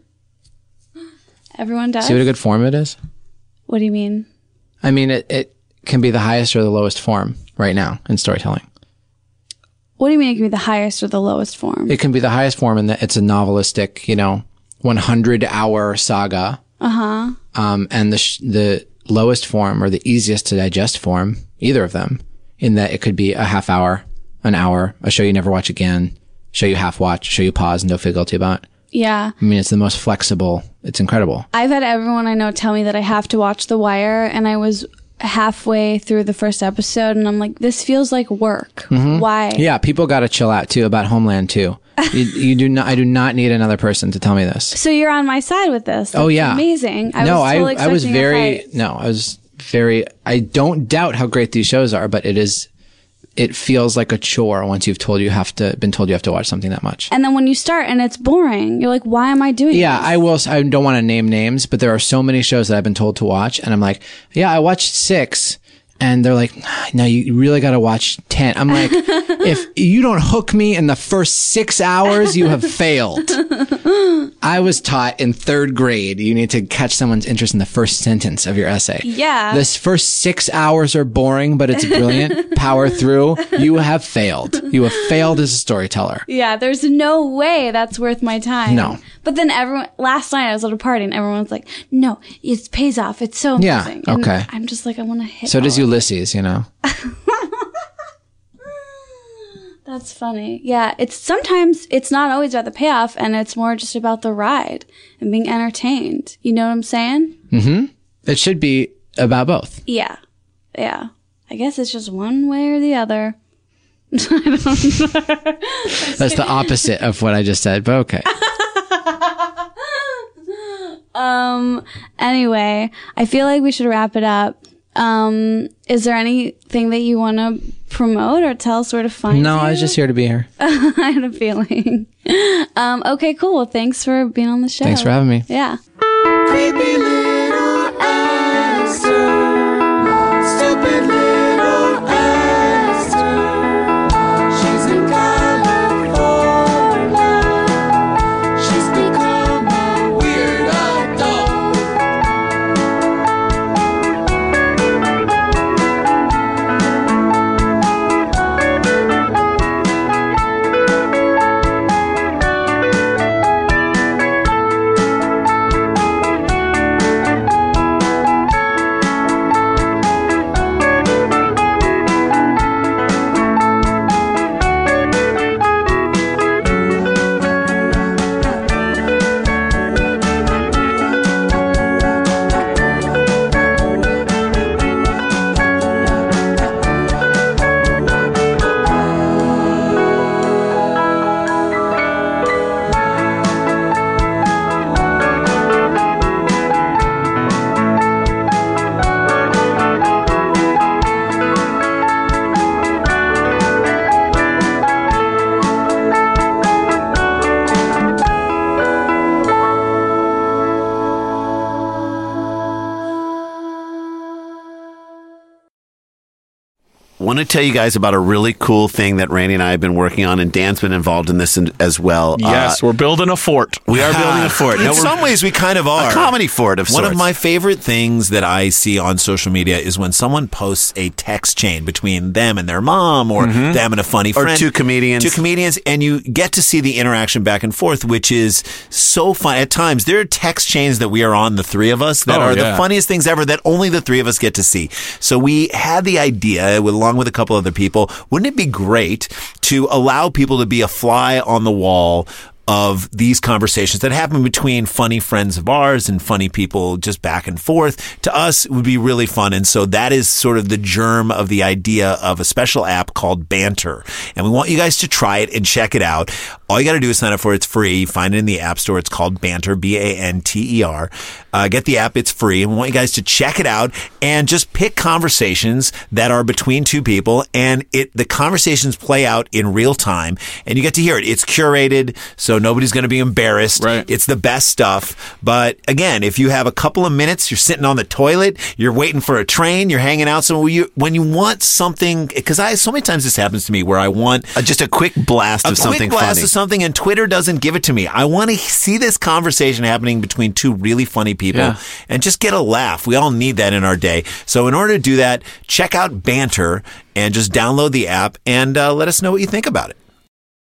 Everyone does. See what a good form it is? What do you mean? I mean, it can be the highest or the lowest form right now in storytelling. What do you mean it can be the highest or the lowest form? It can be the highest form in that it's a novelistic, 100-hour saga. And the lowest form or the easiest to digest form, either of them, in that it could be a half hour, an hour, a show you never watch again, show you half watch, show you pause and don't feel guilty about. Yeah. I mean, it's the most flexible. It's incredible. I've had everyone I know tell me that I have to watch The Wire, and I was halfway through the first episode, and I'm like, this feels like work. Why? Yeah, people got to chill out too about Homeland too. You do not. I do not need another person to tell me this. So you're on my side with this. Oh, That's yeah. amazing. I was expecting a very. fight. No, I was very. I don't doubt how great these shows are, but it feels like a chore once been told you have to watch something that much. And then when you start and it's boring, you're like, why am I doing Yeah, this? I don't want to name names, but there are so many shows that I've been told to watch, and I'm like, yeah, I watched 6, and they're like, no, you really got to watch 10. I'm like, if you don't hook me in the first 6 hours, you have failed. I was taught in 3rd grade, you need to catch someone's interest in the first sentence of your essay. Yeah. This first 6 hours are boring, but it's brilliant. Power through. You have failed. You have failed as a storyteller. Yeah, there's no way that's worth my time. No. But then last night I was at a party and everyone's like, no, it pays off. It's so Yeah, amazing. And okay. I'm just like, I want to hit So does all of Ulysses, That's funny. Yeah, sometimes it's not always about the payoff, and it's more just about the ride and being entertained. You know what I'm saying? It should be about both. Yeah. Yeah. I guess it's just one way or the other. That's the opposite of what I just said, but okay. Anyway, I feel like we should wrap it up. Is there anything that you want to promote or tell us where to find No, you? I was just here to be here. I had a feeling. Okay, cool. Well, thanks for being on the show. Thanks for having me. Yeah. Creepy little Esther. Stupid little Esther. She's in California. She's become a weird adult. want to tell you guys about a really cool thing that Randy and I have been working on, and Dan's been involved in this as well. Yes, we're building a fort. We are building a fort. In some ways, we kind of are. A comedy fort of One sorts. of my favorite things that I see on social media is when someone posts a text chain between them and their mom, or them and a funny Or friend. two comedians. And you get to see the interaction back and forth, which is so fun. At times, there are text chains that we are on, the three of us, that Oh, are yeah. the funniest things ever that only the three of us get to see. So we had the idea, along with a couple other people, wouldn't it be great to allow people to be a fly on the wall of these conversations that happen between funny friends of ours and funny people just back and forth? To us, it would be really fun. And so that is sort of the germ of the idea of a special app called Banter. And we want you guys to try it and check it out. All you got to do is sign up for it. It's free. Find it in the App Store. It's called Banter, Banter. Get the app. It's free. And we want you guys to check it out and just pick conversations that are between two people. And the conversations play out in real time. And you get to hear it. It's curated, so nobody's going to be embarrassed. Right. It's the best stuff. But again, if you have a couple of minutes, you're sitting on the toilet, you're waiting for a train, you're hanging out somewhere, when you want something, because so many times this happens to me where I want just a quick blast of something quick blast funny. of something, and Twitter doesn't give it to me. I want to see this conversation happening between two really funny people and just get a laugh. We all need that in our day. So in order to do that, check out Banter and just download the app and let us know what you think about it.